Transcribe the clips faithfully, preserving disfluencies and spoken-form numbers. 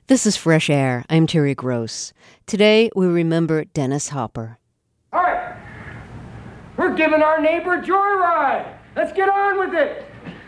This is Fresh Air. I'm Terry Gross. Today, we remember Dennis Hopper. All right. We're giving our neighbor a joyride. Let's get on with it.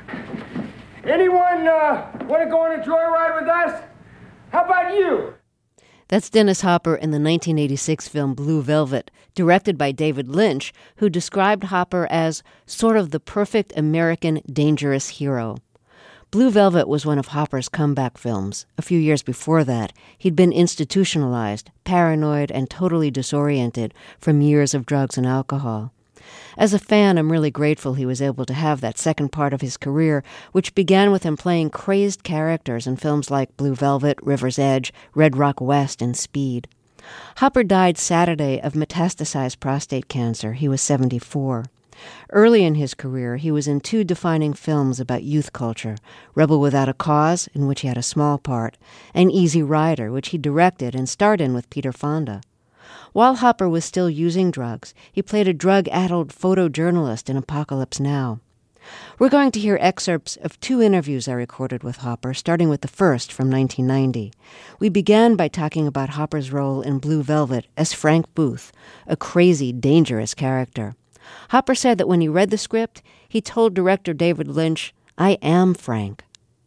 Anyone uh, want to go on a joyride with us? How about you? That's Dennis Hopper in the nineteen eighty-six film Blue Velvet, directed by David Lynch, who described Hopper as sort of the perfect American dangerous hero. Blue Velvet was one of Hopper's comeback films. A few years before that, he'd been institutionalized, paranoid, and totally disoriented from years of drugs and alcohol. As a fan, I'm really grateful he was able to have that second part of his career, which began with him playing crazed characters in films like Blue Velvet, River's Edge, Red Rock West, and Speed. Hopper died Saturday of metastasized prostate cancer. He was seventy-four. Early in his career, he was in two defining films about youth culture, Rebel Without a Cause, in which he had a small part, and Easy Rider, which he directed and starred in with Peter Fonda. While Hopper was still using drugs, he played a drug-addled photojournalist in Apocalypse Now. We're going to hear excerpts of two interviews I recorded with Hopper, starting with the first from nineteen ninety. We began by talking about Hopper's role in Blue Velvet as Frank Booth, a crazy, dangerous character. Hopper said that when he read the script, he told director David Lynch, "I am Frank."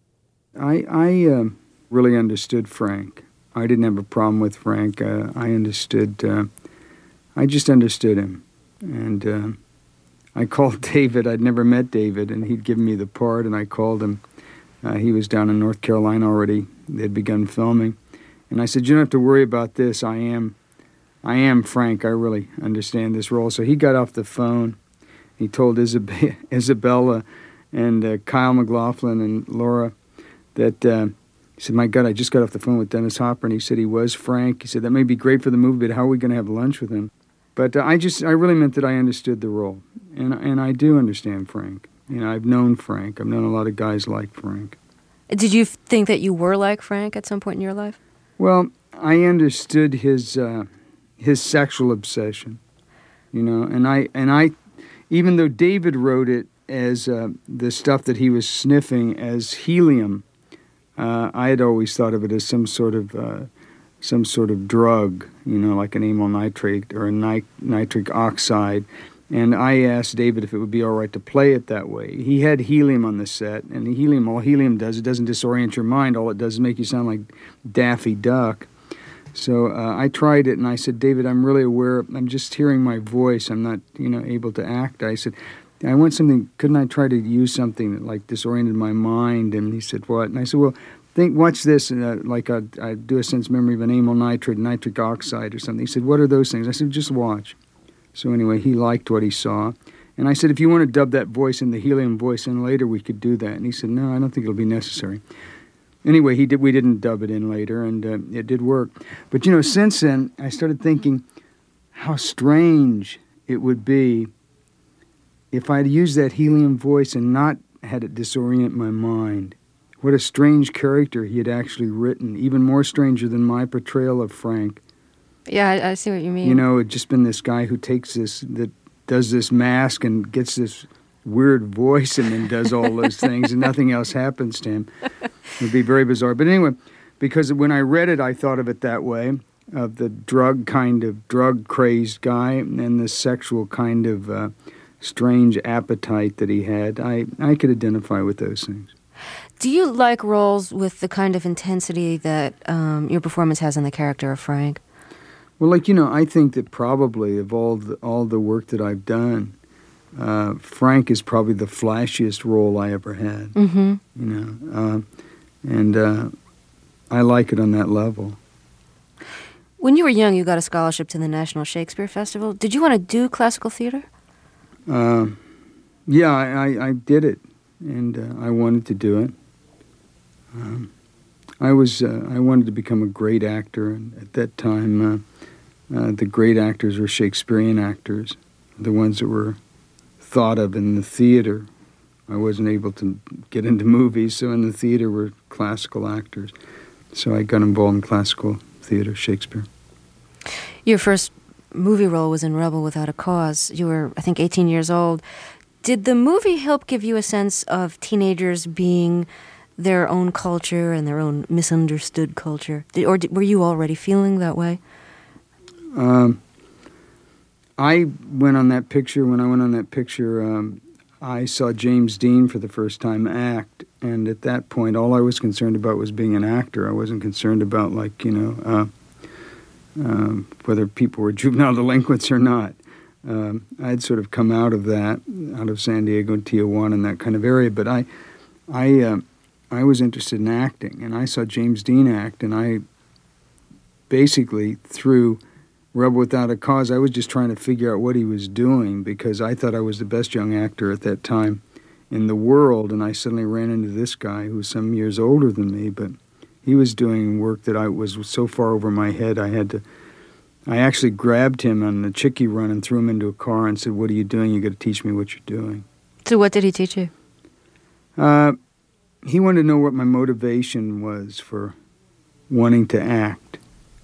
I, I uh, really understood Frank. I didn't have a problem with Frank. Uh, I understood, uh, I just understood him. And uh, I called David. I'd never met David, and he'd given me the part, and I called him. Uh, he was down in North Carolina already. They'd begun filming. And I said, "You don't have to worry about this. I am I am Frank. I really understand this role." So he got off the phone. He told Isab- Isabella and uh, Kyle MacLachlan and Laura that, uh, he said, "My God, I just got off the phone with Dennis Hopper," and he said he was Frank. He said, "That may be great for the movie, but how are we going to have lunch with him?" But uh, I just, I really meant that I understood the role. And, and I do understand Frank. You know, I've known Frank. I've known a lot of guys like Frank. Did you think that you were like Frank at some point in your life? Well, I understood his... Uh, his sexual obsession, you know, and I, and I, even though David wrote it as uh, the stuff that he was sniffing as helium, uh, I had always thought of it as some sort of, uh, some sort of drug, you know, like an amyl nitrate or a nit- nitric oxide, and I asked David if it would be all right to play it that way. He had helium on the set, and the helium, all helium does, it doesn't disorient your mind, all it does is make you sound like Daffy Duck. So uh, I tried it, and I said, "David, I'm really aware, I'm just hearing my voice. I'm not, you know, able to act." I said, "I want something, couldn't I try to use something that, like, disoriented my mind?" And he said, "What?" And I said, "Well, think, watch this, uh, like I I do a sense memory of an amyl nitrate, nitric oxide or something." He said, "What are those things?" I said, "Just watch." So anyway, he liked what he saw. And I said, "If you want to dub that voice in the helium voice in later, we could do that." And he said, "No, I don't think it'll be necessary." Anyway, he did. We didn't dub it in later, and uh, it did work. But, you know, since then, I started thinking how strange it would be if I'd used that helium voice and not had it disorient my mind. What a strange character he had actually written, even more stranger than my portrayal of Frank. Yeah, I, I see what you mean. You know, it just been this guy who takes this, that does this mask and gets this weird voice and then does all those things, and nothing else happens to him. It would be very bizarre. But anyway, because when I read it, I thought of it that way, of the drug kind of drug-crazed guy and the sexual kind of uh, strange appetite that he had. I, I could identify with those things. Do you like roles with the kind of intensity that um, your performance has in the character of Frank? Well, like, you know, I think that probably of all the, all the work that I've done, Uh, Frank is probably the flashiest role I ever had, mm-hmm. you know, uh, and uh, I like it on that level. When you were young, you got a scholarship to the National Shakespeare Festival. Did you want to do classical theater? Uh, yeah, I, I, I did it, and uh, I wanted to do it. Um, I was uh, I wanted to become a great actor, and at that time, uh, uh, the great actors were Shakespearean actors, the ones that were thought of in the theater. I wasn't able to get into movies, so in the theater were classical actors. So I got involved in classical theater, Shakespeare. Your first movie role was in Rebel Without a Cause. You were, I think, eighteen years old. Did the movie help give you a sense of teenagers being their own culture and their own misunderstood culture? Did, or did, were you already feeling that way? Um, I went on that picture, when I went on that picture, um, I saw James Dean for the first time act, and at that point, all I was concerned about was being an actor. I wasn't concerned about, like, you know, uh, uh, whether people were juvenile delinquents or not. Um, I'd sort of come out of that, out of San Diego and Tijuana and that kind of area, but I, I, uh, I was interested in acting, and I saw James Dean act, and I basically, through Rebel Without a Cause, I was just trying to figure out what he was doing, because I thought I was the best young actor at that time in the world, and I suddenly ran into this guy who was some years older than me, but he was doing work that I was so far over my head, I had to, I actually grabbed him on the Chickie run and threw him into a car and said, "What are you doing? You got to teach me what you're doing." So what did he teach you? Uh, he wanted to know what my motivation was for wanting to act,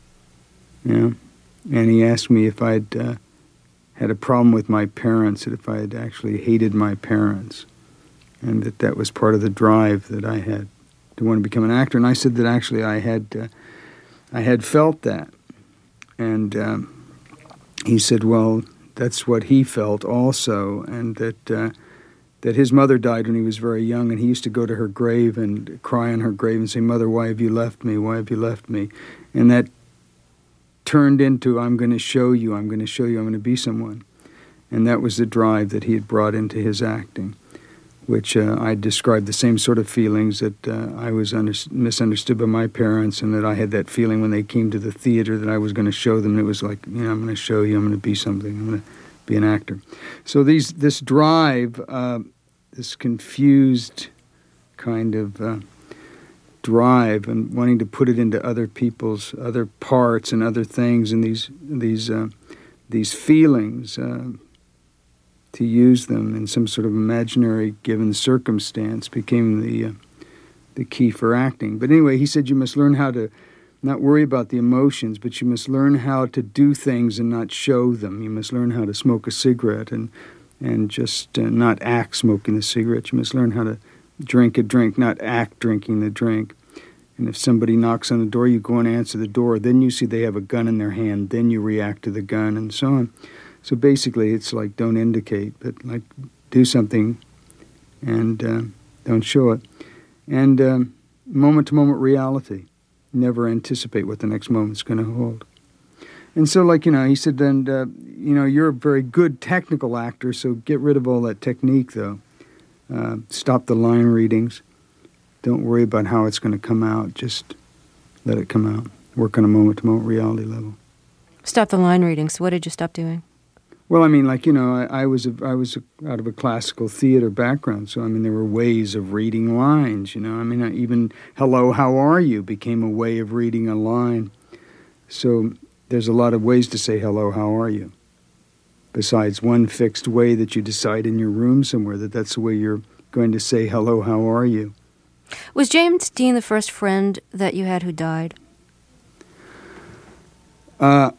you know? And he asked me if I'd uh, had a problem with my parents, that if I had actually hated my parents, and that that was part of the drive that I had to want to become an actor. And I said that actually I had, uh, I had felt that. And um, he said, well, that's what he felt also, and that uh, that his mother died when he was very young, and he used to go to her grave and cry on her grave and say, "Mother, why have you left me? Why have you left me?" And that turned into, "I'm going to show you, I'm going to show you, I'm going to be someone." And that was the drive that he had brought into his acting, which uh, I described the same sort of feelings that uh, I was under- misunderstood by my parents, and that I had that feeling when they came to the theater that I was going to show them. And it was like, you know, I'm going to show you, I'm going to be something, I'm going to be an actor. So these this drive, uh, this confused kind of uh, drive, and wanting to put it into other people's other parts and other things, and these these uh, these feelings, uh, to use them in some sort of imaginary given circumstance, became the uh, the key for acting. But anyway, he said you must learn how to not worry about the emotions, but you must learn how to do things and not show them. You must learn how to smoke a cigarette and and just uh, not act smoking the cigarette. You must learn how to drink a drink, not act drinking the drink. And if somebody knocks on the door, you go and answer the door. Then you see they have a gun in their hand. Then you react to the gun, and so on. So basically, it's like, don't indicate, but like do something and uh, don't show it. And um, moment-to-moment reality. Never anticipate what the next moment's going to hold. And so, like, you know, he said, then, uh, you know, you're a very good technical actor, so get rid of all that technique, though. Uh, stop the line readings. Don't worry about how it's going to come out. Just let it come out. Work on a moment-to-moment reality level. Stop the line readings. What did you stop doing? Well, I mean, like, you know, I, I was a, I was a, out of a classical theater background, so, I mean, there were ways of reading lines, you know. I mean, even hello, how are you became a way of reading a line. So there's a lot of ways to say hello, how are you, besides one fixed way that you decide in your room somewhere that that's the way you're going to say hello, how are you. Was James Dean the first friend that you had who died? Uh...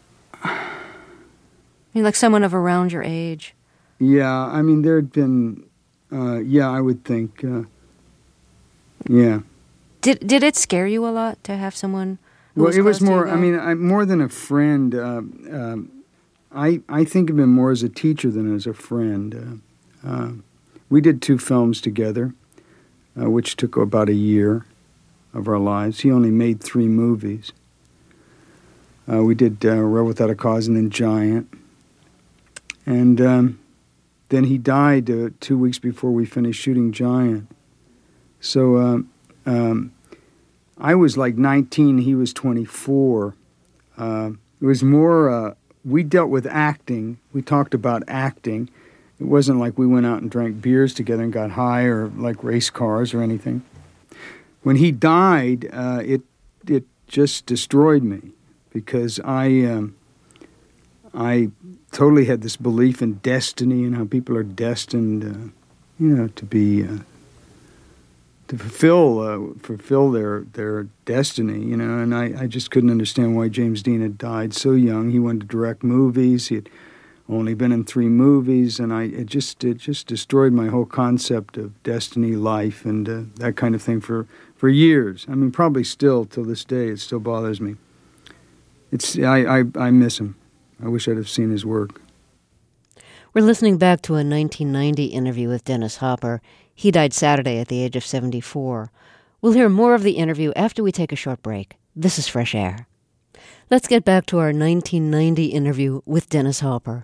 I mean, like someone of around your age. Yeah, I mean, there had been, uh, yeah, I would think, uh, yeah. Did did it scare you a lot to have someone who well, was it was close to more, you I mean, I, more than a friend. Uh, um, I, I think of him more as a teacher than as a friend. Uh, uh, we did two films together, uh, which took about a year of our lives. He only made three movies. Uh, we did uh, Rebel Without a Cause and then Giant. And um, then he died uh, two weeks before we finished shooting Giant. So um, um, I was like nineteen, he was twenty-four. Uh, it was more, uh, we dealt with acting. We talked about acting. It wasn't like we went out and drank beers together and got high or like race cars or anything. When he died, uh, it it just destroyed me because I um, I... totally had this belief in destiny and how people are destined, uh, you know, to be uh, to fulfill uh, fulfill their their destiny, you know. And I, I just couldn't understand why James Dean had died so young. He wanted to direct movies. He had only been in three movies, and I it just it just destroyed my whole concept of destiny, life, and uh, that kind of thing for, for years. I mean, probably still till this day, it still bothers me. It's I, I, I miss him. I wish I'd have seen his work. We're listening back to a nineteen ninety interview with Dennis Hopper. He died Saturday at the age of seventy-four. We'll hear more of the interview after we take a short break. This is Fresh Air. Let's get back to our nineteen ninety interview with Dennis Hopper.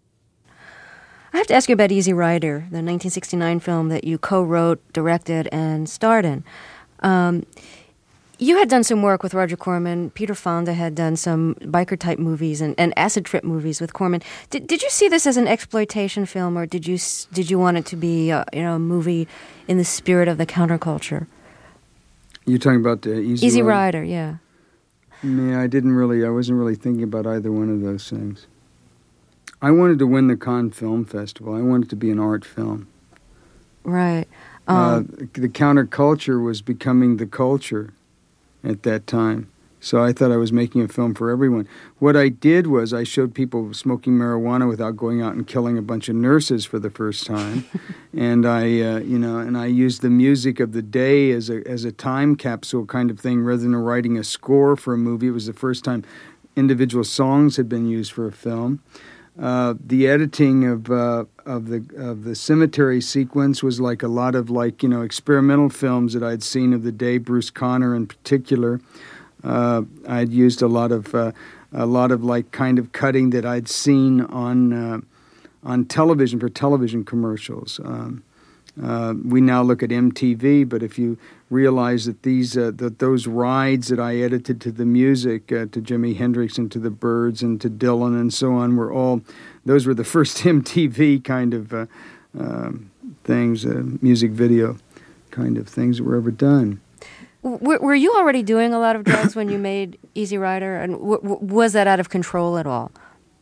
I have to ask you about Easy Rider, the nineteen sixty-nine film that you co-wrote, directed, and starred in. Um, you had done some work with Roger Corman. Peter Fonda had done some biker-type movies and, and acid trip movies with Corman. Did did you see this as an exploitation film, or did you did you want it to be a, you know a movie in the spirit of the counterculture? You're talking about the Easy, Easy Rider? Rider, yeah. Yeah, I didn't really. I wasn't really thinking about either one of those things. I wanted to win the Cannes Film Festival. I wanted it to be an art film. Right. Um, uh, the counterculture was becoming the culture at that time. So I thought I was making a film for everyone. What I did was I showed people smoking marijuana without going out and killing a bunch of nurses for the first time. and I, uh, you know, and I used the music of the day as a as a time capsule kind of thing rather than writing a score for a movie. It was the first time individual songs had been used for a film. Uh, the editing of uh, of the of the cemetery sequence was like a lot of like you know experimental films that I'd seen of the day. Bruce Conner in particular. Uh, I'd used a lot of uh, a lot of like kind of cutting that I'd seen on uh, on television for television commercials. Um, uh, we now look at M T V, but if you realize that these uh, that those rides that I edited to the music uh, to Jimi Hendrix and to the Byrds and to Dylan and so on were all those were the first M T V kind of uh, uh, things, uh, music video kind of things that were ever done. Were, were you already doing a lot of drugs when you made Easy Rider, and w- w- was that out of control at all?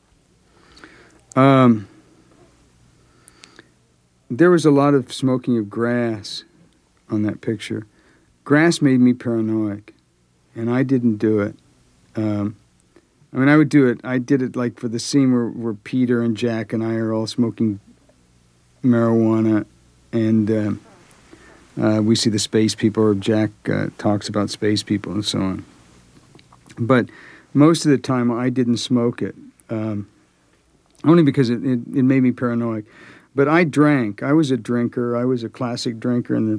Um, there was a lot of smoking of grass on that picture. Grass made me paranoid, and I didn't do it. Um, I mean, I would do it. I did it like for the scene where, where Peter and Jack and I are all smoking marijuana, and uh, uh, we see the space people, or Jack uh, talks about space people and so on. But most of the time, I didn't smoke it, um, only because it, it, it made me paranoid. But I drank. I was a drinker. I was a classic drinker in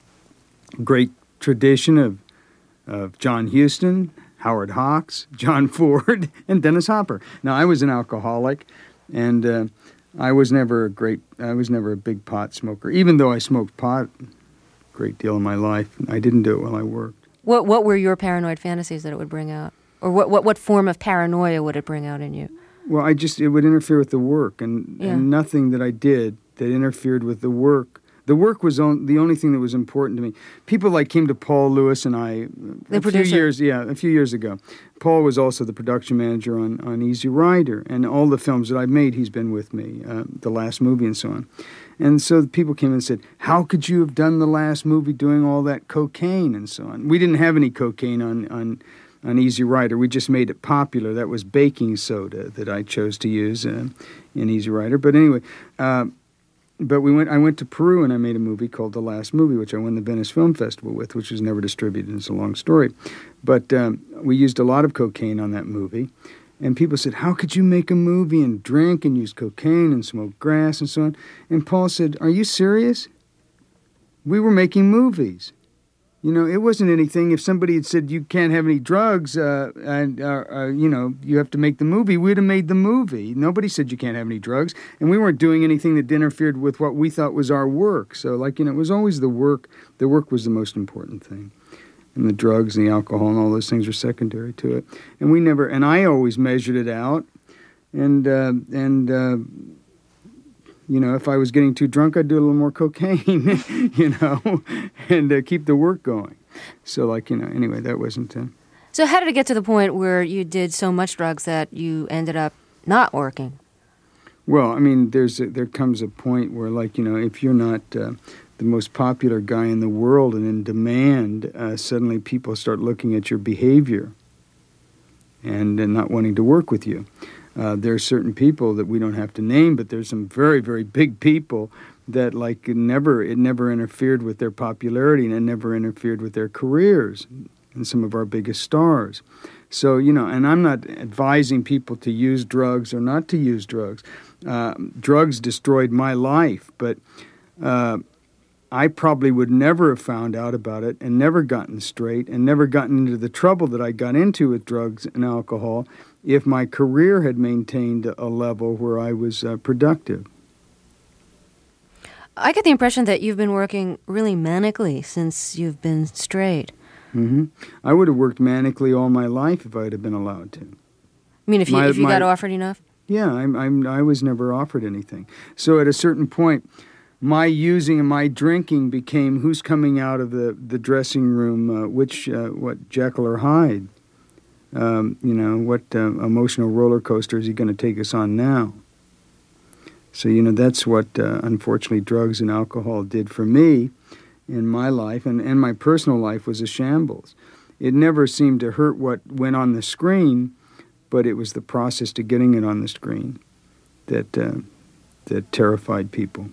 the great tradition of, of John Huston, Howard Hawks, John Ford, and Dennis Hopper. Now, I was an alcoholic, and uh, I was never a great, I was never a big pot smoker, even though I smoked pot a great deal in my life. I didn't do it while I worked. What What were your paranoid fantasies that it would bring out? Or what, what, what form of paranoia would it bring out in you? Well, I just, it would interfere with the work, and, yeah. and nothing that I did that interfered with the work. The work was on, the only thing that was important to me. People like came to Paul Lewis and I the a producer. few years, yeah, a few years ago. Paul was also the production manager on, on Easy Rider, and all the films that I've made, he's been with me, uh, the last movie and so on. And so people came and said, "How could you have done the last movie doing all that cocaine and so on?" We didn't have any cocaine on on. on Easy Rider. We just made it popular. That was baking soda that I chose to use uh, in Easy Rider. But anyway, uh, but we went. I went to Peru and I made a movie called The Last Movie, which I won the Venice Film Festival with, which was never distributed. It's a long story. But um, we used a lot of cocaine on that movie. And people said, "How could you make a movie and drink and use cocaine and smoke grass and so on?" And Paul said, "Are you serious? We were making movies. You know, it wasn't anything. If somebody had said you can't have any drugs uh, and, uh, uh, you know, you have to make the movie, we'd have made the movie. Nobody said you can't have any drugs. And we weren't doing anything that interfered with what we thought was our work. So, like, you know, it was always the work. The work was the most important thing. And the drugs and the alcohol and all those things were secondary to it. And we never, and I always measured it out. And, uh, and, uh, you know, if I was getting too drunk, I'd do a little more cocaine, you know, and uh, keep the work going. So, like, you know, anyway, that wasn't... Uh... So how did it get to the point where you did so much drugs that you ended up not working? Well, I mean, there's a, there comes a point where, like, you know, if you're not uh, the most popular guy in the world and in demand, uh, suddenly people start looking at your behavior and uh, not wanting to work with you. Uh, there are certain people that we don't have to name, but there's some very, very big people that like it never it never interfered with their popularity, and it never interfered with their careers, and some of our biggest stars. So, you know, and I'm not advising people to use drugs or not to use drugs. Uh, drugs destroyed my life, but uh, I probably would never have found out about it and never gotten straight and never gotten into the trouble that I got into with drugs and alcohol if my career had maintained a level where I was uh, productive. I get the impression that you've been working really manically since you've been straight. Mm-hmm. I would have worked manically all my life if I'd have been allowed to. I mean, if you, my, if you my, got offered enough? Yeah, I'm, I'm, I was never offered anything. So at a certain point, my using and my drinking became who's coming out of the, the dressing room, uh, which, uh, what, Jekyll or Hyde? Um, you know, what uh, emotional roller coaster is he going to take us on now? So, you know, that's what, uh, unfortunately, drugs and alcohol did for me in my life, and, and my personal life was a shambles. It never seemed to hurt what went on the screen, but it was the process to getting it on the screen that uh, that terrified people.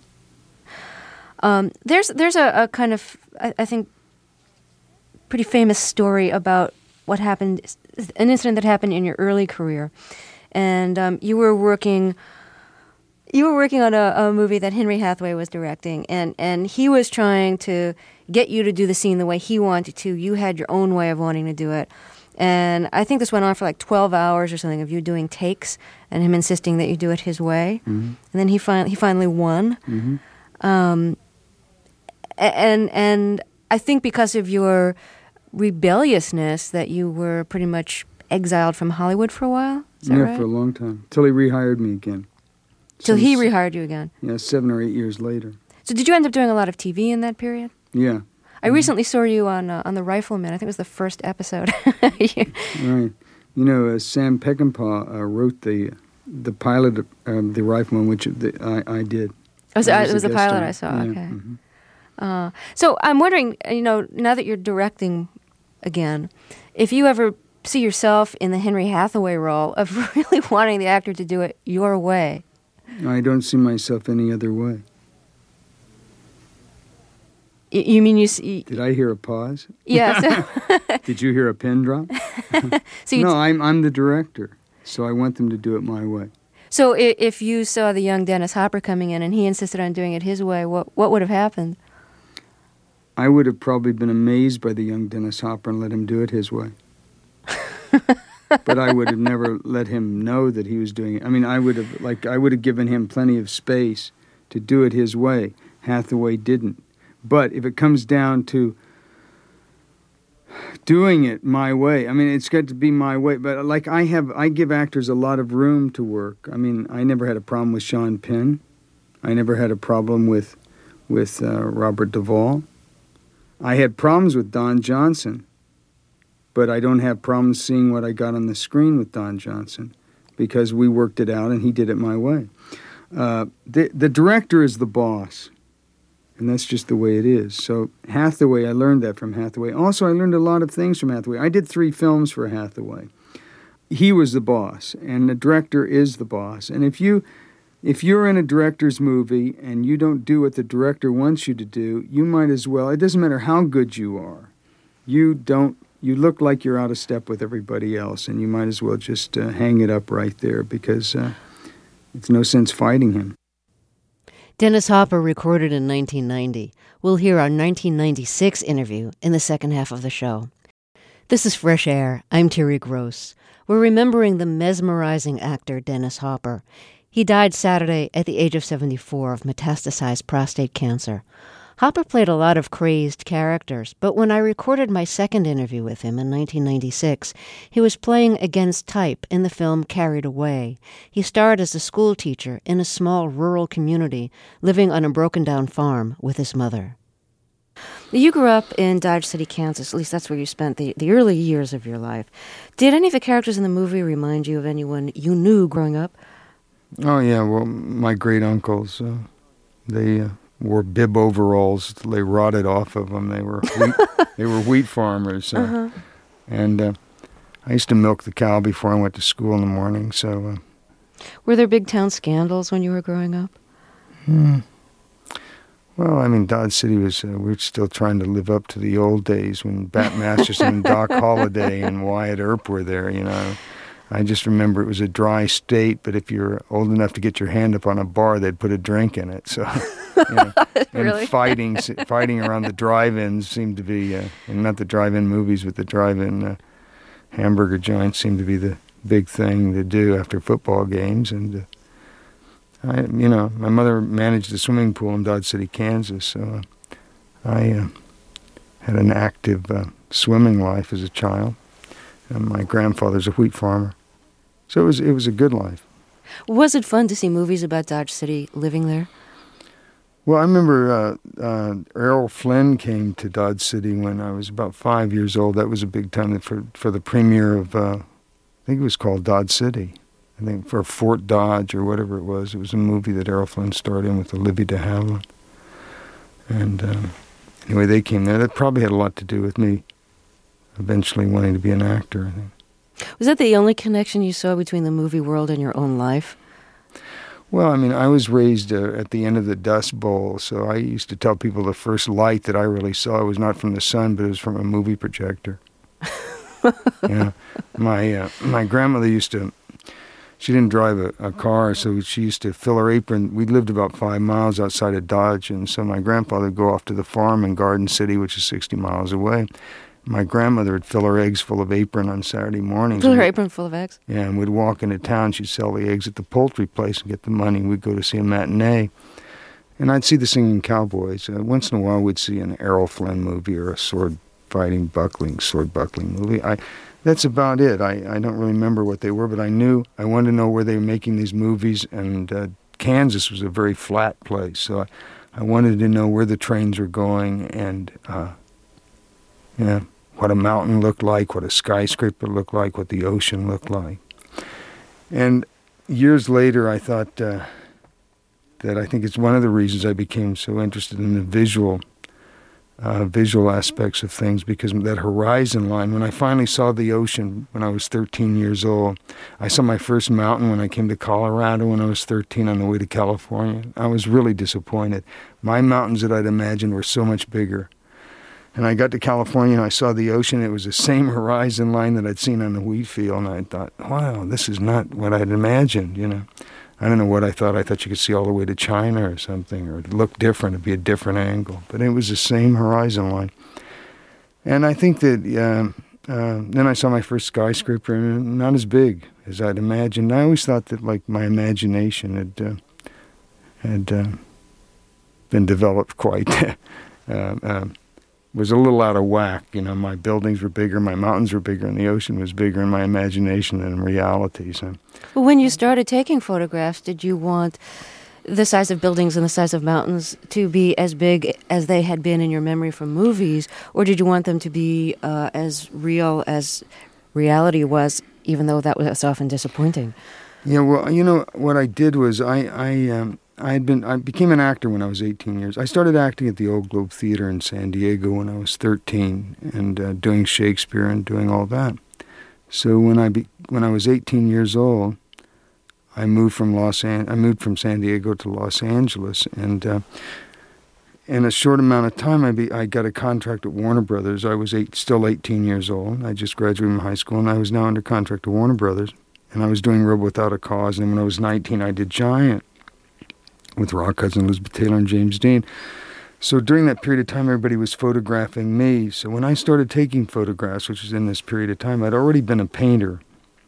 Um, there's there's a, a kind of, I, I think, pretty famous story about what happened, an incident that happened in your early career. And um, you were working... You were working on a, a movie that Henry Hathaway was directing, and, and he was trying to get you to do the scene the way he wanted to. You had your own way of wanting to do it. And I think this went on for like twelve hours or something of you doing takes and him insisting that you do it his way. Mm-hmm. And then he, fin- he finally won. Mm-hmm. Um, and, and I think because of your rebelliousness that you were pretty much exiled from Hollywood for a while? Is that yeah, right? for a long time, till he rehired me again. So he rehired you again? Yeah, seven or eight years later. So did you end up doing a lot of T V in that period? Yeah. I mm-hmm. recently saw you on uh, on The Rifleman. I think it was the first episode. Right. You know, uh, Sam Peckinpah uh, wrote the the pilot of um, The Rifleman, which the, I, I did. Oh, so I was it was the pilot on. I saw. Yeah. Okay. Mm-hmm. Uh, so I'm wondering, you know, now that you're directing again, if you ever see yourself in the Henry Hathaway role of really wanting the actor to do it your way. I don't see myself any other way. Y- you mean you see... Did I hear a pause? Yeah. So Did you hear a pin drop? so no, I'm I'm the director, so I want them to do it my way. So if, if you saw the young Dennis Hopper coming in and he insisted on doing it his way, what what would have happened? I would have probably been amazed by the young Dennis Hopper and let him do it his way. But I would have never let him know that he was doing it. I mean, I would have like I would have given him plenty of space to do it his way. Hathaway didn't. But if it comes down to doing it my way, I mean, it's got to be my way. But like I have, I give actors a lot of room to work. I mean, I never had a problem with Sean Penn. I never had a problem with with uh, Robert Duvall. I had problems with Don Johnson. But I don't have problems seeing what I got on the screen with Don Johnson because we worked it out and he did it my way. Uh, the, the director is the boss, and that's just the way it is. So Hathaway, I learned that from Hathaway. Also, I learned a lot of things from Hathaway. I did three films for Hathaway. He was the boss, and the director is the boss. And if you, if you're in a director's movie and you don't do what the director wants you to do, you might as well, it doesn't matter how good you are, you don't You look like you're out of step with everybody else, and you might as well just uh, hang it up right there because uh, it's no sense fighting him. Dennis Hopper recorded in nineteen ninety. We'll hear our nineteen ninety-six interview in the second half of the show. This is Fresh Air. I'm Terry Gross. We're remembering the mesmerizing actor Dennis Hopper. He died Saturday at the age of seventy-four of metastasized prostate cancer. Hopper played a lot of crazed characters, but when I recorded my second interview with him in nineteen ninety-six, he was playing against type in the film Carried Away. He starred as a school teacher in a small rural community, living on a broken-down farm with his mother. You grew up in Dodge City, Kansas. At least that's where you spent the, the early years of your life. Did any of the characters in the movie remind you of anyone you knew growing up? Oh, yeah. Well, my great-uncles, uh, they... Uh, wore bib overalls. They rotted off of them. They were wheat, they were wheat farmers. Uh, uh-huh. And uh, I used to milk the cow before I went to school in the morning. So uh, Were there big town scandals when you were growing up? Hmm. Well, I mean, Dodge City was, uh, we were still trying to live up to the old days when Bat Masterson and Doc Holliday and Wyatt Earp were there, you know. I just remember it was a dry state, but if you're old enough to get your hand up on a bar, they'd put a drink in it. So, you know, really? And fighting, fighting around the drive-ins seemed to be, uh, and not the drive-in movies, but the drive-in uh, hamburger joints seemed to be the big thing to do after football games. And uh, I, you know, my mother managed a swimming pool in Dodge City, Kansas, so uh, I uh, had an active uh, swimming life as a child. And my grandfather's a wheat farmer. So it was it was a good life. Was it fun to see movies about Dodge City living there? Well, I remember uh, uh, Errol Flynn came to Dodge City when I was about five years old. That was a big time for for the premiere of, uh, I think it was called Dodge City. I think for Fort Dodge or whatever it was. It was a movie that Errol Flynn starred in with Olivia de Havilland. And um, anyway, they came there. That probably had a lot to do with me eventually wanting to be an actor, I think. Was that the only connection you saw between the movie world and your own life? Well, I mean, I was raised uh, at the end of the Dust Bowl, so I used to tell people the first light that I really saw was not from the sun, but it was from a movie projector. You know, my uh, my grandmother used to, she didn't drive a, a car, so she used to fill her apron. We lived about five miles outside of Dodge, and so my grandfather would go off to the farm in Garden City, which is sixty miles away. My grandmother would fill her eggs full of apron on Saturday mornings. Fill her apron full of eggs? Yeah, and we'd walk into town. She'd sell the eggs at the poultry place and get the money. We'd go to see a matinee. And I'd see the Singing Cowboys. Uh, once in a while, we'd see an Errol Flynn movie or a sword-fighting, buckling, sword-buckling movie. I, that's about it. I, I don't really remember what they were, but I knew I wanted to know where they were making these movies. And uh, Kansas was a very flat place, so I, I wanted to know where the trains were going and, uh, yeah, what a mountain looked like, what a skyscraper looked like, what the ocean looked like. And years later, I thought uh, that I think it's one of the reasons I became so interested in the visual, uh, visual aspects of things, because that horizon line, when I finally saw the ocean when I was thirteen years old, I saw my first mountain when I came to Colorado when I was thirteen on the way to California. I was really disappointed. My mountains that I'd imagined were so much bigger. And I got to California and I saw the ocean. It was the same horizon line that I'd seen on the wheat field. And I thought, wow, this is not what I'd imagined, you know. I don't know what I thought. I thought you could see all the way to China or something, or look different. It'd be a different angle. But it was the same horizon line. And I think that, uh, uh, then I saw my first skyscraper, and not as big as I'd imagined. I always thought that, like, my imagination had, uh, had uh, been developed quite... uh, uh, was a little out of whack. You know, my buildings were bigger, my mountains were bigger, and the ocean was bigger in my imagination than in reality. So, well, when you started taking photographs, did you want the size of buildings and the size of mountains to be as big as they had been in your memory from movies, or did you want them to be uh, as real as reality was, even though that was often disappointing? Yeah, well, you know, what I did was I... I um, I had been. I became an actor when I was eighteen years. I started acting at the Old Globe Theater in San Diego when I was thirteen, and uh, doing Shakespeare and doing all that. So when I be, when I was eighteen years old, I moved from Los An- I moved from San Diego to Los Angeles, and uh, in a short amount of time, I be, I got a contract at Warner Brothers. I was eight, still eighteen years old. I just graduated from high school, and I was now under contract at Warner Brothers, and I was doing Rebel Without a Cause. And when I was nineteen, I did Giant with Rock Hudson, Elizabeth Taylor, and James Dean. So during that period of time, everybody was photographing me. So when I started taking photographs, which was in this period of time, I'd already been a painter.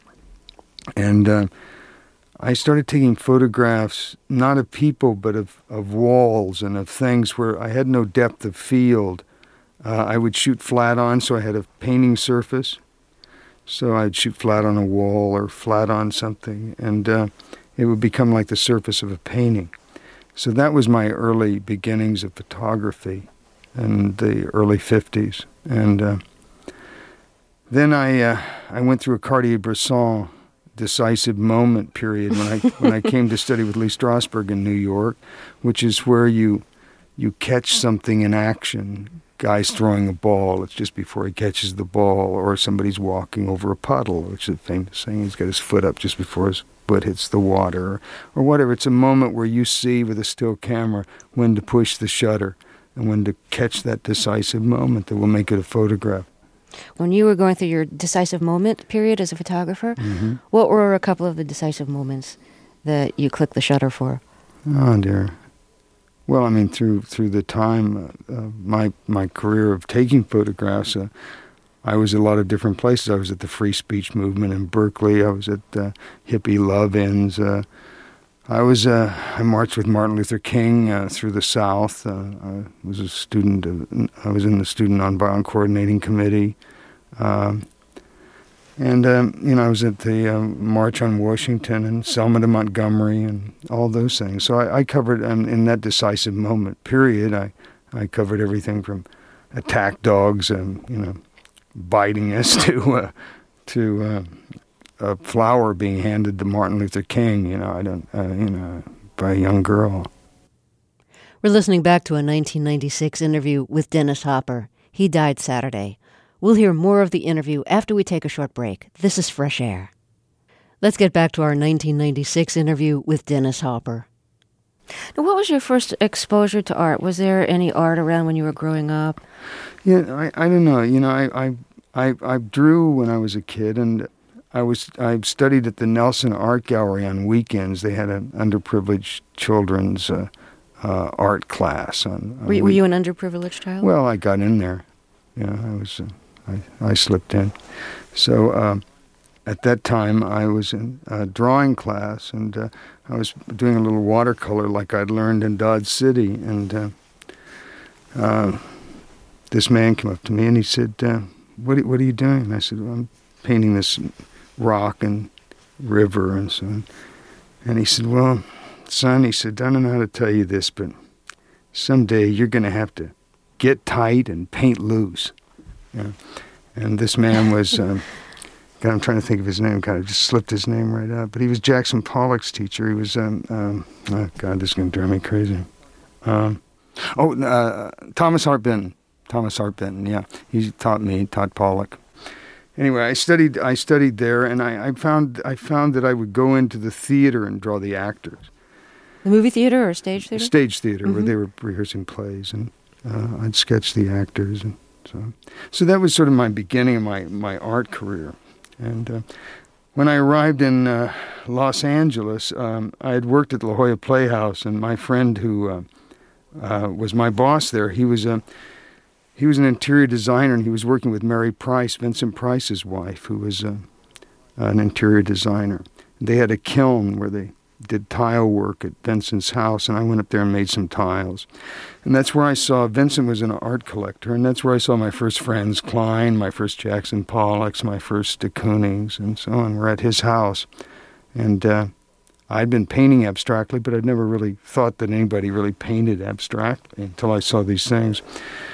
And uh, I started taking photographs, not of people, but of, of walls and of things where I had no depth of field. Uh, I would shoot flat on, so I had a painting surface. So I'd shoot flat on a wall or flat on something, and uh, it would become like the surface of a painting. So that was my early beginnings of photography in the early fifties. And uh, then I uh, I went through a Cartier-Bresson decisive moment period when I when I came to study with Lee Strasberg in New York, which is where you you catch something in action. Guy's throwing a ball, it's just before he catches the ball, or somebody's walking over a puddle, which is a famous saying. He's got his foot up just before his foot hits the water, or, or whatever. It's a moment where you see with a still camera when to push the shutter and when to catch that decisive moment that will make it a photograph. When you were going through your decisive moment period as a photographer, mm-hmm. what were a couple of the decisive moments that you clicked the shutter for? Oh, dear. Well, I mean, through through the time, uh, my my career of taking photographs, uh, I was at a lot of different places. I was at the free speech movement in Berkeley. I was at uh, hippie love-ins. Uh, I was uh, I marched with Martin Luther King uh, through the South. Uh, I was a student. Of, I was in the Student Nonviolent Coordinating Committee, um, and um, you know I was at the uh, March on Washington and Selma to Montgomery and all those things. So I, I covered um, in that decisive moment period. I I covered everything from attack dogs and you know biting us to uh, to. Uh, a flower being handed to Martin Luther King, you know, I don't, uh, you know, by a young girl. We're listening back to a nineteen ninety-six interview with Dennis Hopper. He died Saturday. We'll hear more of the interview after we take a short break. This is Fresh Air. Let's get back to our nineteen ninety-six interview with Dennis Hopper. Now, what was your first exposure to art? Was there any art around when you were growing up? Yeah, I, I don't know. You know, I, I, I, I drew when I was a kid, and I was I studied at the Nelson Art Gallery on weekends. They had an underprivileged children's uh, uh, art class. On, on were, you, were you an underprivileged child? Well, I got in there. You know, I was uh, I, I slipped in. So um, at that time, I was in a drawing class, and uh, I was doing a little watercolor like I'd learned in Dodge City. And uh, uh, this man came up to me and he said, uh, "What What are you doing?" And I said, "Well, I'm painting this rock and river and so on." And he said, "Well, son," he said, "I don't know how to tell you this, but someday you're going to have to get tight and paint loose." You know? And this man was, um, God, I'm trying to think of his name, God, I just slipped his name right out, but he was Jackson Pollock's teacher. He was, um, um, oh God, this is going to drive me crazy. Um, oh, uh, Thomas Hart Benton. Thomas Hart Benton, yeah. He taught me, taught Pollock. Anyway, I studied. I studied there, and I, I found. I found that I would go into the theater and draw the actors. The movie theater or stage theater? Stage theater, mm-hmm. where they were rehearsing plays, and uh, I'd sketch the actors, and so. So that was sort of my beginning of my my art career. And uh, when I arrived in uh, Los Angeles, um, I had worked at the La Jolla Playhouse, and my friend who uh, uh, was my boss there, he was a. Uh, He was an interior designer, and he was working with Mary Price, Vincent Price's wife, who was uh, an interior designer. They had a kiln where they did tile work at Vincent's house, and I went up there and made some tiles. And that's where I saw, Vincent was an art collector, and that's where I saw my first Franz Klein, my first Jackson Pollocks, my first de Koonings, and so on. We're at his house. And uh, I'd been painting abstractly, but I'd never really thought that anybody really painted abstractly until I saw these things.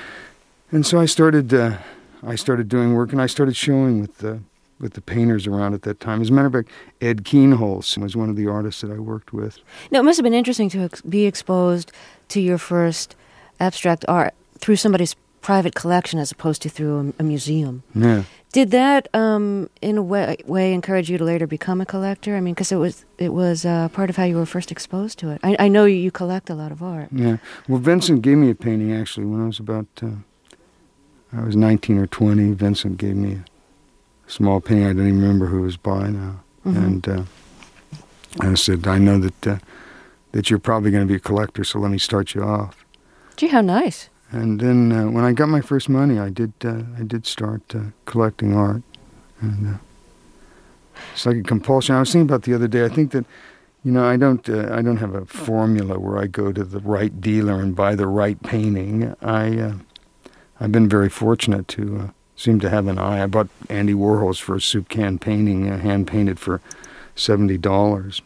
And so I started, uh, I started doing work, and I started showing with the with the painters around at that time. As a matter of fact, Ed Kienholz was one of the artists that I worked with. Now, it must have been interesting to ex- be exposed to your first abstract art through somebody's private collection as opposed to through a, a museum. Yeah. Did that, um, in a way, way, encourage you to later become a collector? I mean, because it was it was uh, part of how you were first exposed to it. I, I know you, you collect a lot of art. Yeah. Well, Vincent gave me a painting, actually, when I was about... Uh, I was nineteen or twenty. Vincent gave me a small painting. I don't even remember who it was by now. Mm-hmm. And uh, I said, I know that uh, that you're probably going to be a collector, so let me start you off. Gee, how nice. And then uh, when I got my first money, I did uh, I did start uh, collecting art. And uh, it's like a compulsion. I was thinking about the other day, I think that, you know, I don't uh, I don't have a formula where I go to the right dealer and buy the right painting. I... Uh, I've been very fortunate to uh, seem to have an eye. I bought Andy Warhol's first soup can painting, uh, hand-painted for seventy dollars.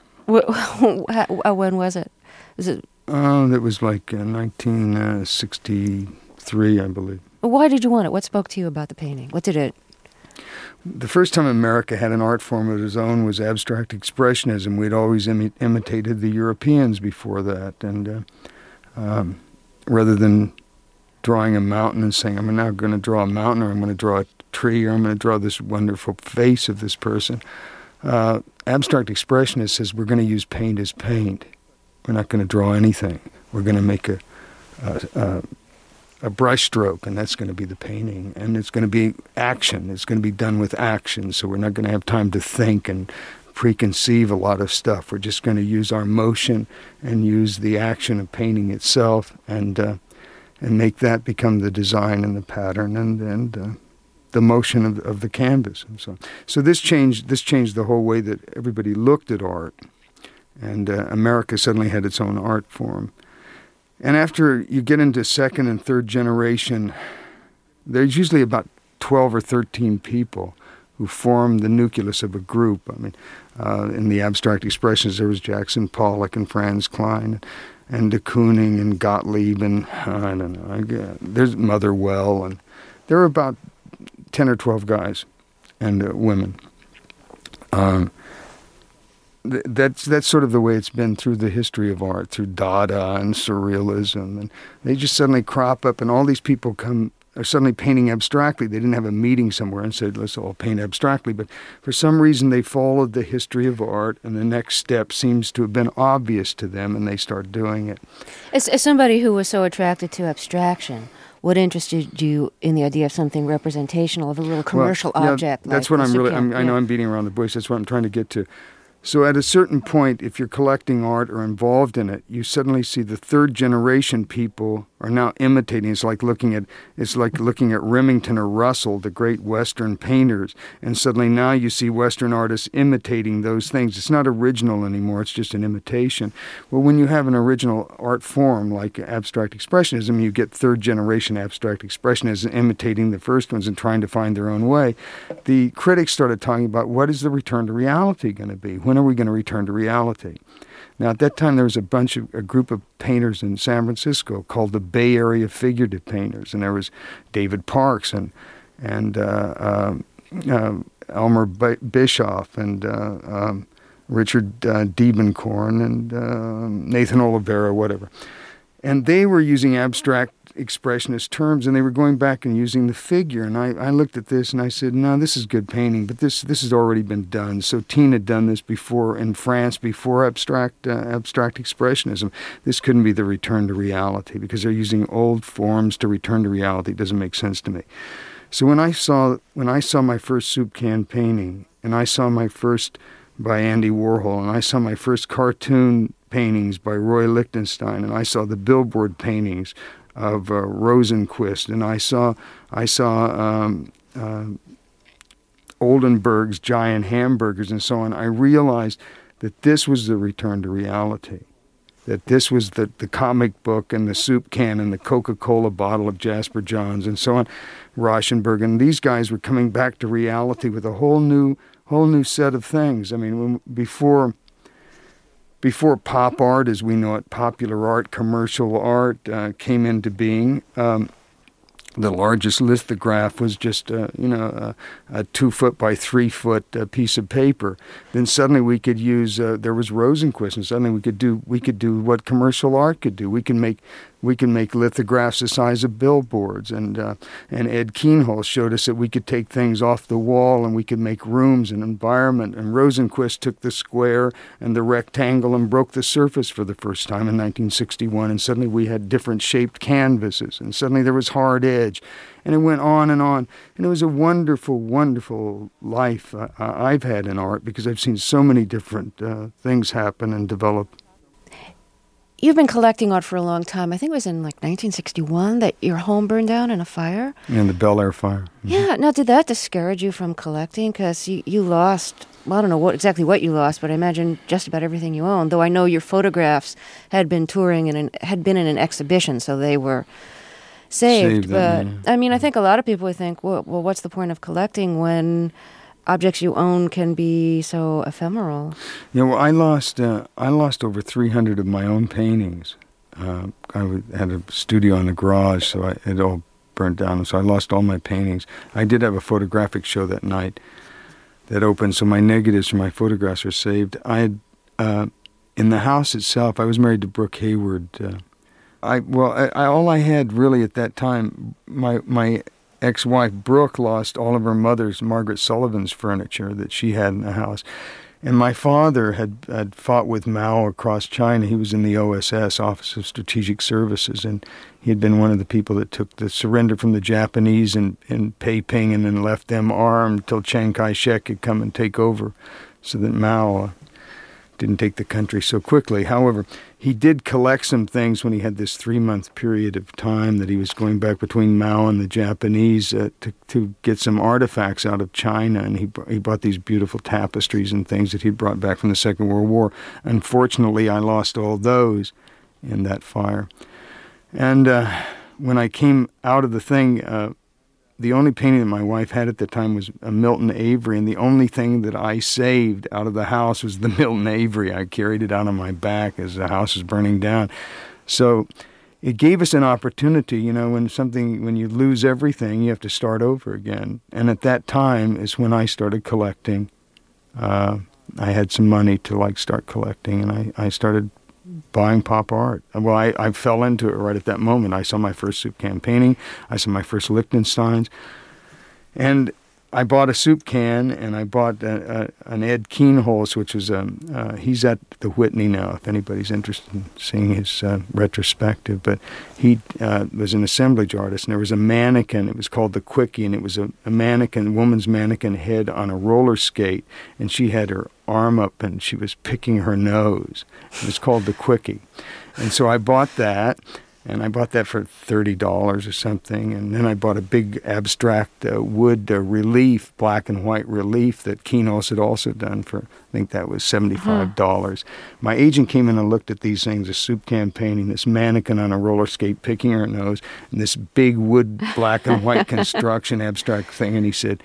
When was it? Was it? Oh, that was like uh, nineteen sixty-three, I believe. Why did you want it? What spoke to you about the painting? What did it? The first time America had an art form of its own was abstract expressionism. We'd always imi- imitated the Europeans before that. And uh, um, rather than drawing a mountain and saying, I'm now going to draw a mountain, or I'm going to draw a tree, or I'm going to draw this wonderful face of this person, uh, abstract expressionist says we're going to use paint as paint. We're not going to draw anything. We're going to make a, a, a, a brush stroke, and that's going to be the painting. And it's going to be action. It's going to be done with action, so we're not going to have time to think and preconceive a lot of stuff. We're just going to use our motion and use the action of painting itself and uh, and make that become the design and the pattern and, and uh, the motion of, of the canvas. And so so this changed, this changed the whole way that everybody looked at art. And uh, America suddenly had its own art form. And after you get into second and third generation, there's usually about twelve or thirteen people who form the nucleus of a group. I mean, uh, in the abstract expressionists, there was Jackson Pollock and Franz Klein and de Kooning and Gottlieb and, uh, I don't know, I, there's Motherwell. And there were about ten or twelve guys and uh, women. Um, That's that's sort of the way it's been through the history of art, through Dada and Surrealism, and they just suddenly crop up, and all these people come are suddenly painting abstractly. They didn't have a meeting somewhere and said, "Let's all paint abstractly," but for some reason they followed the history of art, and the next step seems to have been obvious to them, and they start doing it. As, as somebody who was so attracted to abstraction, what interested you in the idea of something representational, of a little commercial well, yeah, object? That's like what I'm really. I'm, yeah. I know I'm beating around the bush. That's what I'm trying to get to. So at a certain point, if you're collecting art or involved in it, you suddenly see the third generation people are now imitating. It's like looking at it's like looking at Remington or Russell, the great Western painters, and suddenly now you see Western artists imitating those things. It's not original anymore, it's just an imitation. Well, when you have an original art form like abstract expressionism, you get third generation abstract expressionists imitating the first ones and trying to find their own way. The critics started talking about, what is the return to reality going to be? When are we going to return to reality? Now, at that time, there was a bunch of, a group of painters in San Francisco called the Bay Area Figurative Painters, and there was David Parks and and uh, uh, uh, Elmer B- Bischoff and uh, um, Richard uh, Diebenkorn and uh, Nathan Oliveira, whatever. And they were using abstract expressionist terms, and they were going back and using the figure. And I, I looked at this and I said, no, this is good painting, but this this has already been done. Soutine had done this before in France, before abstract uh, abstract expressionism. This couldn't be the return to reality, because they're using old forms to return to reality. It doesn't make sense to me. So when I saw when I saw my first soup can painting, and I saw my first by Andy Warhol, and I saw my first cartoon paintings by Roy Lichtenstein, and I saw the billboard paintings of uh, Rosenquist, and I saw I saw um, uh, Oldenburg's giant hamburgers and so on, I realized that this was the return to reality, that this was the, the comic book and the soup can and the Coca-Cola bottle of Jasper Johns and so on, Rauschenberg, and these guys were coming back to reality with a whole new whole new set of things. I mean, when, before... Before pop art, as we know it, popular art, commercial art uh, came into being, um, the largest lithograph was just, uh, you know, a, a two foot by three foot uh, piece of paper. Then suddenly we could use. Uh, there was Rosenquist, and suddenly we could do. We could do what commercial art could do. We can make. We can make lithographs the size of billboards, and uh, and Ed Keenholz showed us that we could take things off the wall and we could make rooms and environment. And Rosenquist took the square and the rectangle and broke the surface for the first time in nineteen sixty-one. And suddenly we had different shaped canvases, and suddenly there was hard edge, and it went on and on. And it was a wonderful, wonderful life uh, I've had in art, because I've seen so many different uh, things happen and develop. You've been collecting art for a long time. I think it was in like nineteen sixty-one that your home burned down in a fire. In the Bel Air fire. Mm-hmm. Yeah. Now, did that discourage you from collecting? Because you, you lost, well, I don't know what exactly what you lost, but I imagine just about everything you own. Though I know your photographs had been touring and had been in an exhibition, so they were saved. saved but, them, yeah. I mean, I think a lot of people would think, well, well, what's the point of collecting when objects you own can be so ephemeral? Yeah, well, I lost uh, I lost over three hundred of my own paintings. Uh, I w- had a studio in the garage, so I, it all burnt down. So I lost all my paintings. I did have a photographic show that night that opened, so my negatives from my photographs are saved. I had, uh, in the house itself, I was married to Brooke Hayward. Uh, I well, I, I, all I had really at that time, my my ex-wife Brooke lost all of her mother's, Margaret Sullivan's, furniture that she had in the house. And my father had, had fought with Mao across China. He was in the O S S, Office of Strategic Services, and he had been one of the people that took the surrender from the Japanese in, in Peiping and then left them armed until Chiang Kai-shek could come and take over so that Mao uh, didn't take the country so quickly. However, he did collect some things when he had this three-month period of time that he was going back between Mao and the Japanese uh, to, to get some artifacts out of China, and he, he brought these beautiful tapestries and things that he'd brought back from the Second World War. Unfortunately, I lost all those in that fire. And uh, when I came out of the thing, uh, the only painting that my wife had at the time was a Milton Avery, and the only thing that I saved out of the house was the Milton Avery. I carried it out on my back as the house was burning down. So it gave us an opportunity, you know, when something, when you lose everything, you have to start over again. And at that time is when I started collecting. Uh, I had some money to, like, start collecting, and I, I started buying pop art. Well, I, I fell into it right at that moment. I saw my first soup can painting. I saw my first Lichtensteins. And I bought a soup can, and I bought a, a, an Ed Keenholz, which was, um, uh, he's at the Whitney now, if anybody's interested in seeing his uh, retrospective. But he uh, was an assemblage artist, and there was a mannequin. It was called the Quickie, and it was a, a mannequin, a woman's mannequin head on a roller skate, and she had her arm up, and she was picking her nose. It was called the Quickie. And so I bought that, and I bought that for thirty dollars or something. And then I bought a big abstract uh, wood uh, relief, black and white relief that Keenholz had also done for, I think that was seventy-five dollars. Uh-huh. My agent came in and looked at these things, a soup can painting, this mannequin on a roller skate picking her nose, and this big wood black and white construction abstract thing. And he said,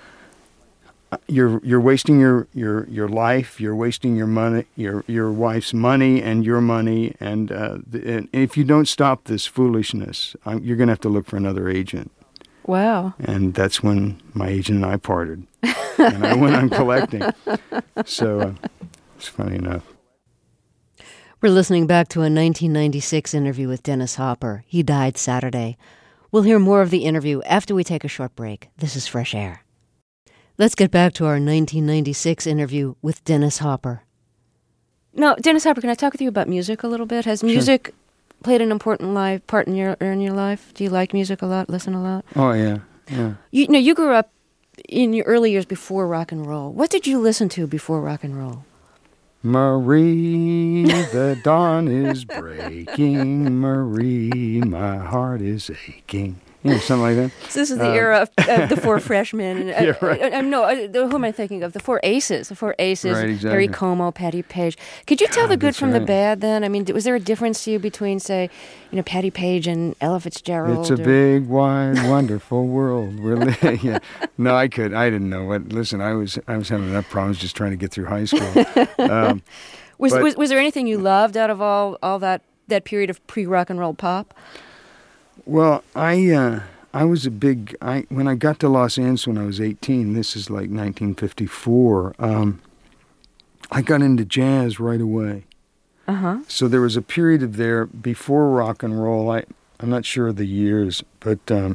You're you're wasting your, your, your life. You're wasting your money, your your wife's money, and your money. And, uh, the, and if you don't stop this foolishness, I'm, you're going to have to look for another agent. Wow! And that's when my agent and I parted, and I went on collecting. So uh, it's funny enough. We're listening back to a nineteen ninety-six interview with Dennis Hopper. He died Saturday. We'll hear more of the interview after we take a short break. This is Fresh Air. Let's get back to our nineteen ninety-six interview with Dennis Hopper. Now, Dennis Hopper, can I talk with you about music a little bit? Has music sure. played an important life, part in your in your life? Do you like music a lot, listen a lot? Oh, yeah, yeah. You, you know, you grew up in your early years before rock and roll. What did you listen to before rock and roll? Marie, the dawn is breaking. Marie, my heart is aching. Yeah, something like that. So this is the um, era of, of the Four Freshmen. Yeah, right. I, I, I, no, I, who am I thinking of? The Four Aces. The Four Aces. Right, exactly. Harry Como, Patti Page. Could you tell God, the good from right. the bad then? I mean, was there a difference to you between, say, you know, Patti Page and Ella Fitzgerald? It's a or... big, wide, wonderful world. Really? Yeah. No, I could. I didn't know what. Listen, I was. I was having enough problems just trying to get through high school. Um, was, but, was was there anything you loved out of all all that that period of pre-rock and roll pop? Well, I. Uh, I was a big, I when I got to Los Angeles when I was eighteen, this is like nineteen fifty-four, um, I got into jazz right away. Uh-huh. So there was a period of there before rock and roll, I, I'm not sure of the years, but um,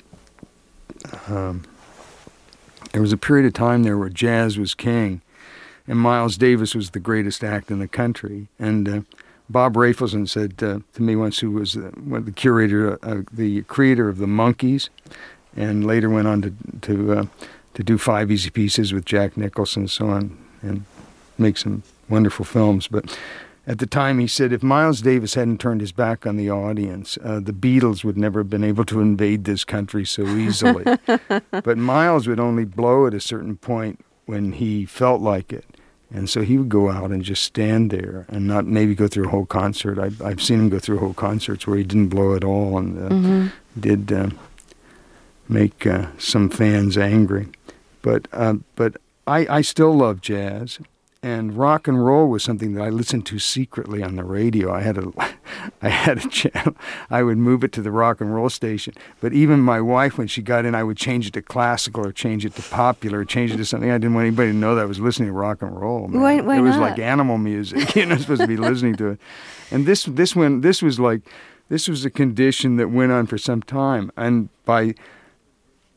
um, there was a period of time there where jazz was king, and Miles Davis was the greatest act in the country. And uh, Bob Rafelson said uh, to me once, who was uh, the curator, uh, the creator of the Monkees, and later went on to to uh, to do Five Easy Pieces with Jack Nicholson and so on, and make some wonderful films. But at the time, he said if Miles Davis hadn't turned his back on the audience, uh, the Beatles would never have been able to invade this country so easily. But Miles would only blow at a certain point when he felt like it. And so he would go out and just stand there and not maybe go through a whole concert. I've, I've seen him go through whole concerts where he didn't blow at all and uh, mm-hmm. did uh, make uh, some fans angry. But uh, but I, I still love jazz. And rock and roll was something that I listened to secretly on the radio. I had a, I had a channel. I would move it to the rock and roll station. But even my wife, when she got in, I would change it to classical or change it to popular or change it to something. I didn't want anybody to know that I was listening to rock and roll. Man. Why, why it was not? like animal music. You're not supposed to be listening to it. And this this one this was like this was a condition that went on for some time. And by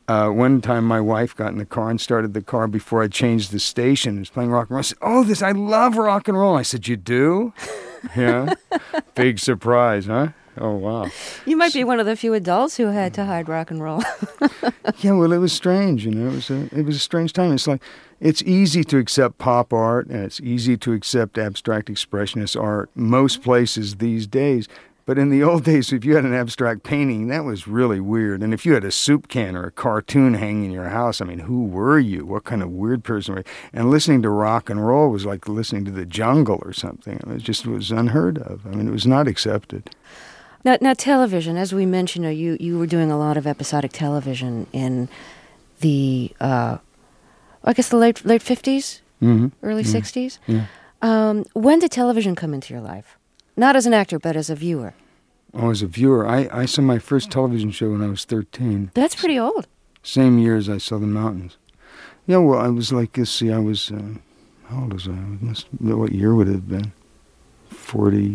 Uh, one time my wife got in the car and started the car before I changed the station. It was playing rock and roll. I said, oh, this, I love rock and roll. I said, you do? Yeah. Big surprise, huh? Oh, wow. You might be one of the few adults who had to hide rock and roll. Yeah, well, it was strange, you know. It was a, it was a strange time. It's like, it's easy to accept pop art, and it's easy to accept abstract expressionist art most places these days. But in the old days, if you had an abstract painting, that was really weird. And if you had a soup can or a cartoon hanging in your house, I mean, who were you? What kind of weird person were you? And listening to rock and roll was like listening to the jungle or something. It was just it was unheard of. I mean, it was not accepted. Now, now television, as we mentioned, you, know, you you were doing a lot of episodic television in the, uh, I guess, the late late fifties, mm-hmm. early yeah. sixties. Yeah. Um, when did television come into your life? Not as an actor, but as a viewer. Oh, as a viewer, I, I saw my first television show when I was thirteen. That's pretty old. Same year as I saw the mountains. Yeah, well, I was like, let's see, I was, uh, how old was I? I must, what year would it have been? forty,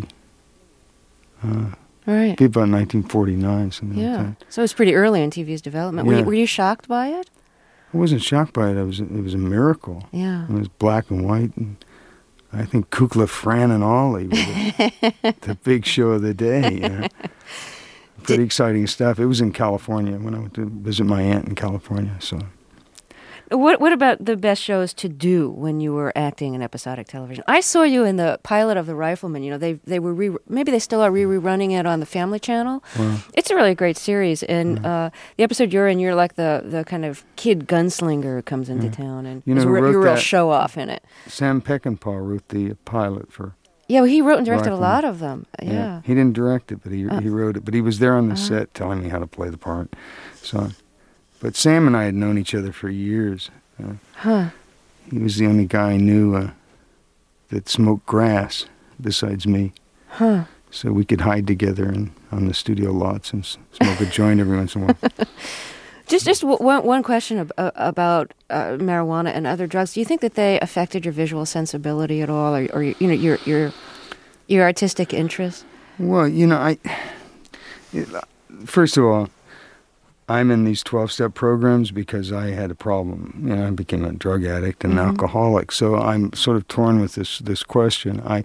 uh, right. About nineteen forty-nine, something yeah. like that. So it was pretty early in T V's development. Yeah. Were, you, were you shocked by it? I wasn't shocked by it. I was, it was a miracle. Yeah. It was black and white, and I think Kukla, Fran, and Ollie were the, the big show of the day. You know? Pretty Did, exciting stuff. It was in California when I went to visit my aunt in California. So, what what about the best shows to do when you were acting in episodic television? I saw you in the pilot of The Rifleman. You know, they they were re, maybe they still are re-running it on the Family Channel. Wow. It's a really great series, and yeah. uh, the episode you're in, you're like the, the kind of kid gunslinger who comes into yeah. town, and you know, you're a real show off in it. Sam Peckinpah wrote the pilot for. Yeah, well, he wrote and directed Rifleman. a lot of them. Yeah. yeah, he didn't direct it, but he uh, he wrote it. But he was there on the uh-huh. set telling me how to play the part. So, but Sam and I had known each other for years. Uh, huh. He was the only guy I knew uh, that smoked grass besides me. Huh. So we could hide together and on the studio lots and s- smoke a joint every once in a while. Just just w- one, one question ab- uh, about uh, marijuana and other drugs. Do you think that they affected your visual sensibility at all, or, or you know, your your your artistic interest? Well, you know, I it, first of all, I'm in these twelve-step programs because I had a problem. You know, I became a drug addict and mm-hmm. an alcoholic. So I'm sort of torn with this this question. I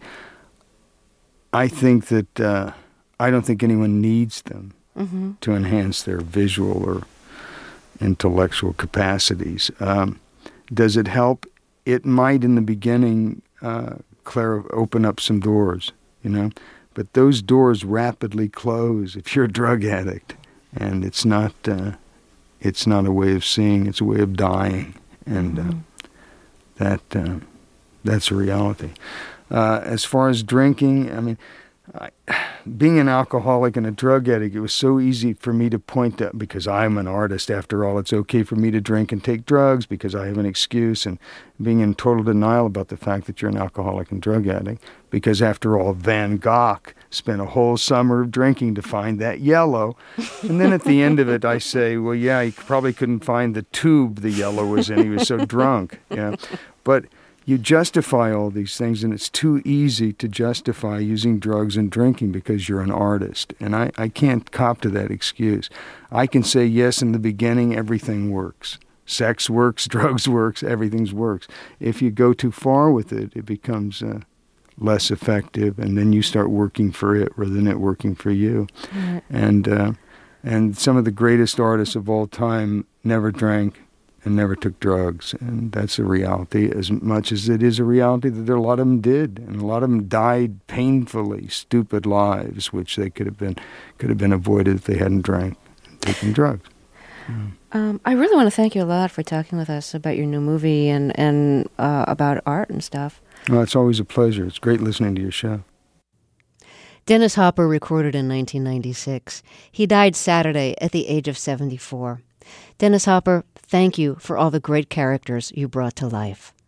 I think that uh, I don't think anyone needs them mm-hmm. to enhance their visual or intellectual capacities. Um, does it help? It might in the beginning, uh, Clara, open up some doors, you know, but those doors rapidly close if you're a drug addict, and it's not uh, it's not a way of seeing, it's a way of dying, and uh, that uh, that's a reality. Uh, as far as drinking, I mean, I, being an alcoholic and a drug addict, it was so easy for me to point out, because I'm an artist, after all, it's okay for me to drink and take drugs because I have an excuse, and being in total denial about the fact that you're an alcoholic and drug addict, because after all, Van Gogh spent a whole summer of drinking to find that yellow. And then at the end of it, I say, well, yeah, he probably couldn't find the tube the yellow was in. He was so drunk. Yeah, but you justify all these things, and it's too easy to justify using drugs and drinking because you're an artist. And I, I can't cop to that excuse. I can say, yes, in the beginning, everything works. Sex works, drugs works, everything works. If you go too far with it, it becomes uh, less effective, and then you start working for it rather than it working for you. Right. And, uh, and some of the greatest artists of all time never drank and never took drugs, and that's a reality, as much as it is a reality that there, a lot of them did, and a lot of them died painfully stupid lives, which they could have been could have been avoided if they hadn't drank and taken drugs. Mm. Um, I really want to thank you a lot for talking with us about your new movie and and uh, about art and stuff. Well, it's always a pleasure. It's great listening to your show. Dennis Hopper recorded in nineteen ninety-six. He died Saturday at the age of seventy-four. Dennis Hopper, thank you for all the great characters you brought to life.